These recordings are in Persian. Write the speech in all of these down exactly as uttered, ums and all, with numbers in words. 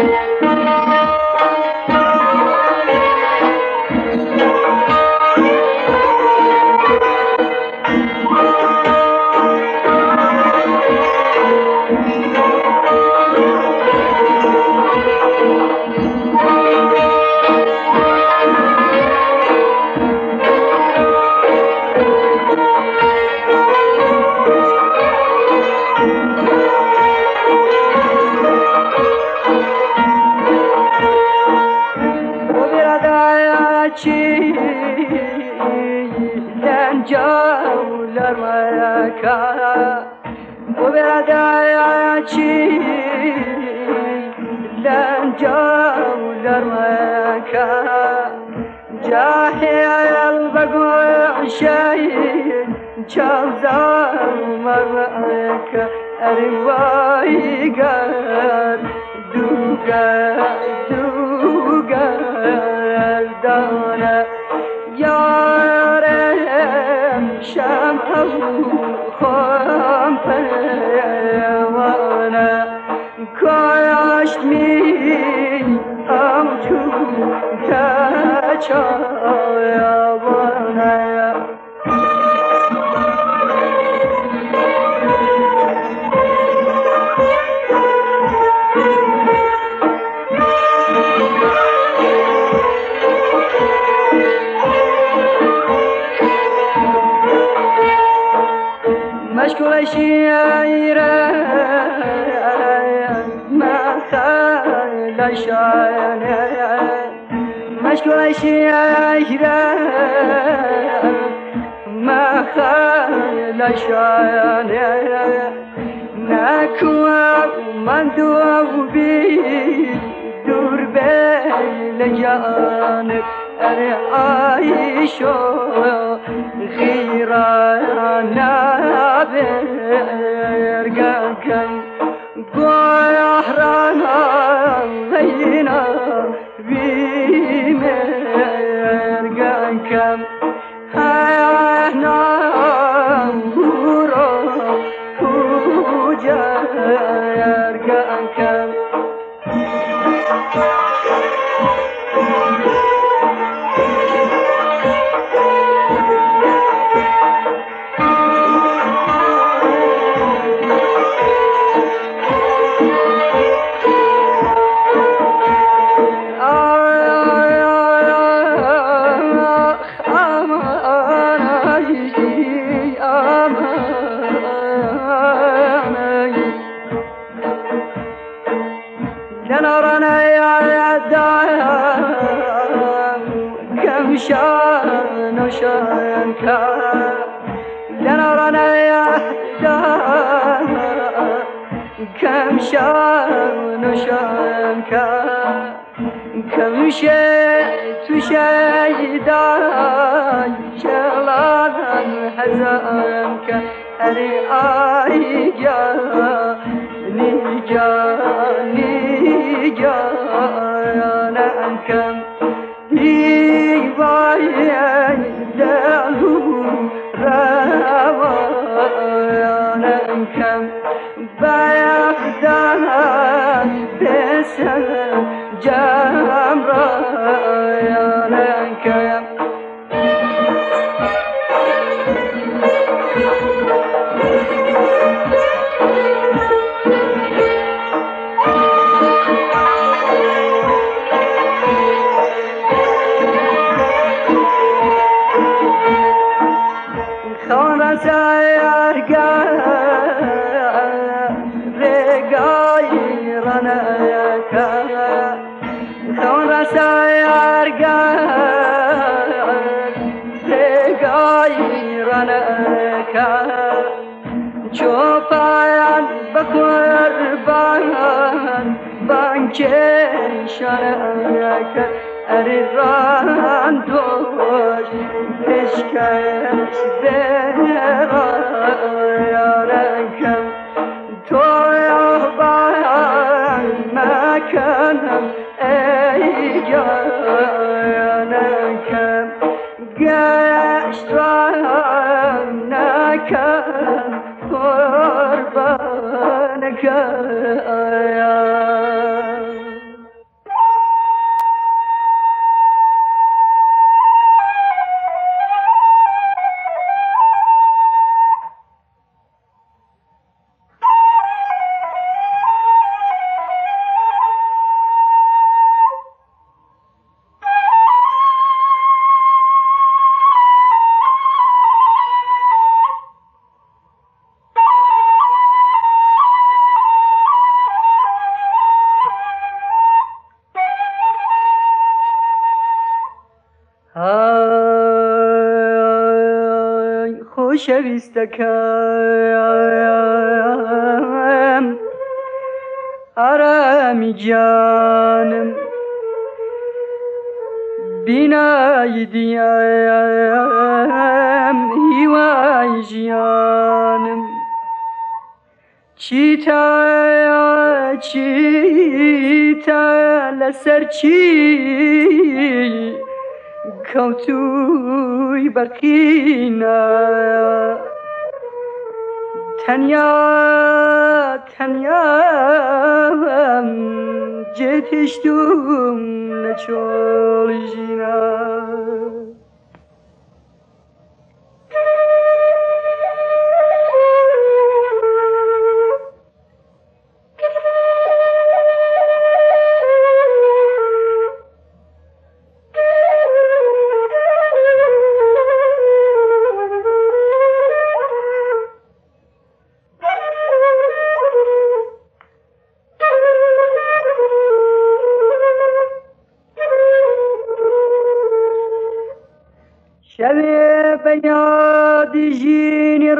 جولر مكا وبرداياتي لن جولر مكا جاهل بقوع شيء جوزر مرمكا أرواي قال دوغا دوغا دانا شمعه خام پروانه کاش می امجو کچایوانه مشغول شيرة ما خال شاينة مشغول شيرة ما خال شاينة نكوا من دوبي دور بين جانب أري عايشو غيرانا برقاكم قاهرانا غينا بمرقاكم هانا هورو هوجا يرقاكم لنرانا يا دام كم شان شانكا لنرانا يا دام كم شان شانكا كم شيء تشيدان شلان حزانك أري آيجا نيجا نيجا نانكم يباين دلو روانكم بايخدانا بسن جمرانكم چوپان بقربان بانکشان اکر اری ران دوش اشکش برایارکم تو یابان مکنم ای جانکم گشت ران نکم قربانك يا خۆشەویستەکەم ئارامی جانم بینایی دیام هیوای ژیانم چیتە چیتە لەسەر چی کەوتووی بەقینە تەنیا تەنیا جێت هێشتوم لە چۆڵی ژینە شەوێ بە یادی ژینی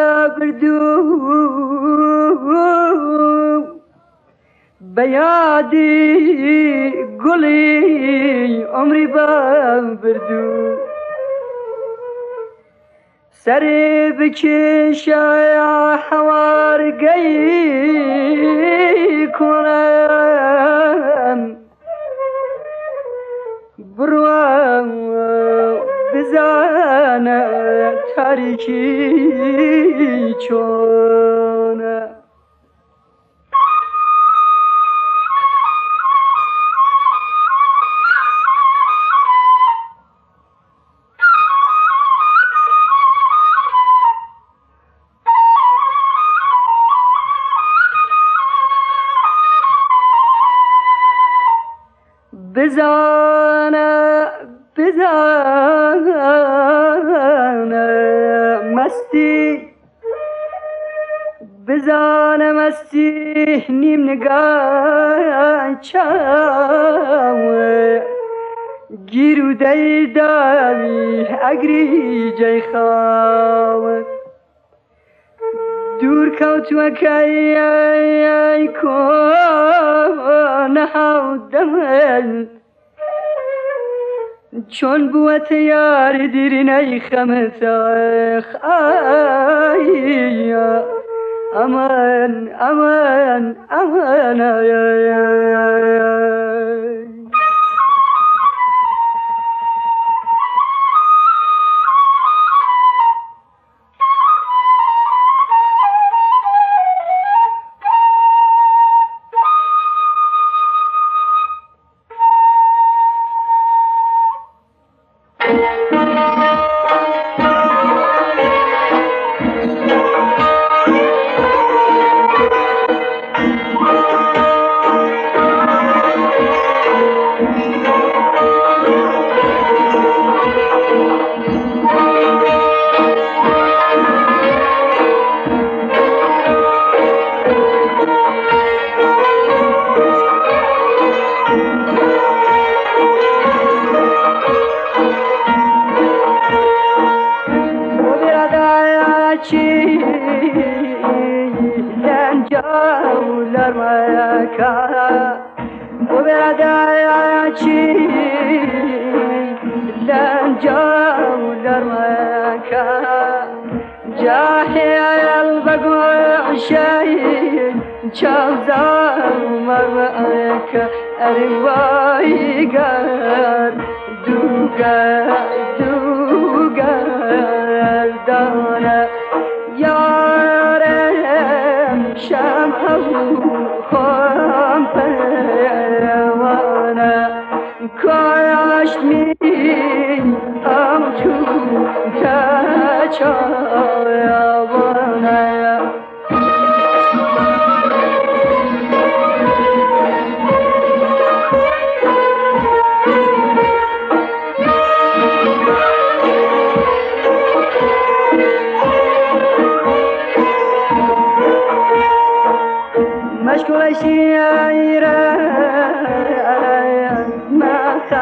ڕابردوو بە یادی گوڵی عمری بەبردوو سەرێ بکێشە هەوارگەی کوڕم بڕوە بزانە تاریکی چۆنە بزانە بزانە مستی بزانە مستی نیم نگاه چاوە گیر و دەیداوی ئەگری جەی خاوت دوور کەوتووەکەی کۆنە هاودەمەن چۆن بووەتە یاری دیرینەی خەمتەخ ئایە ئەمان ئەمان ئەمانە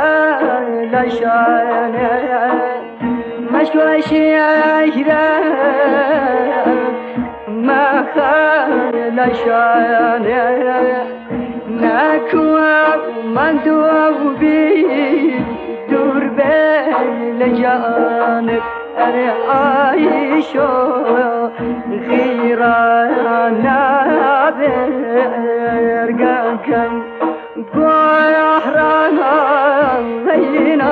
مشکل شیعه نشان نکوام من دو بی دور بین جانب اره عایشو خیران برگم بحران لینا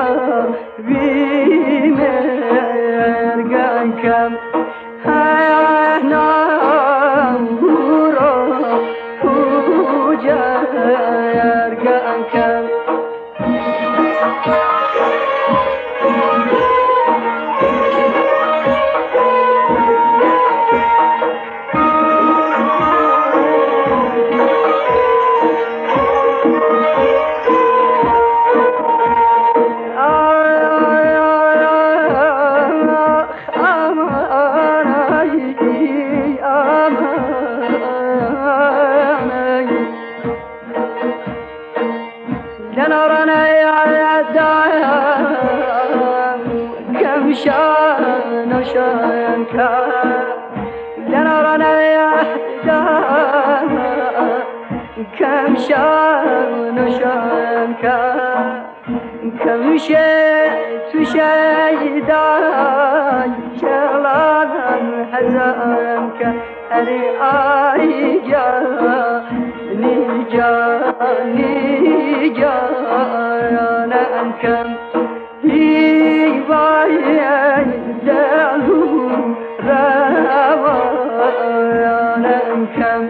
بیمرگم شان شان كم شان شان كم شيت شيداي شغلان حزانك أري آيجا نيجا نيجا أنا أنكم كم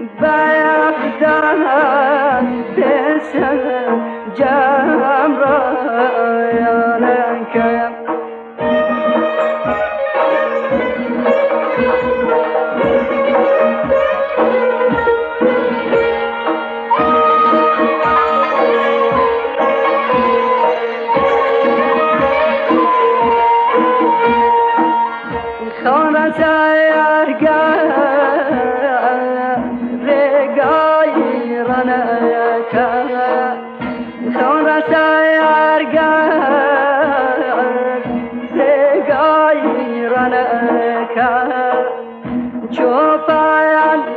بيقدر تسل جمرة كم چوپان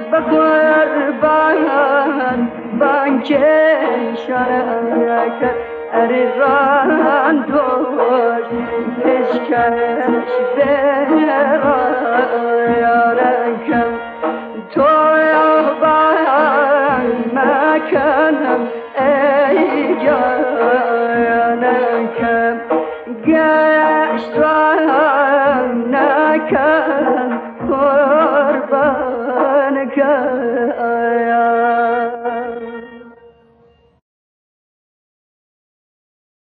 بقربان بانکشان کرد اری ران دوش اشکش به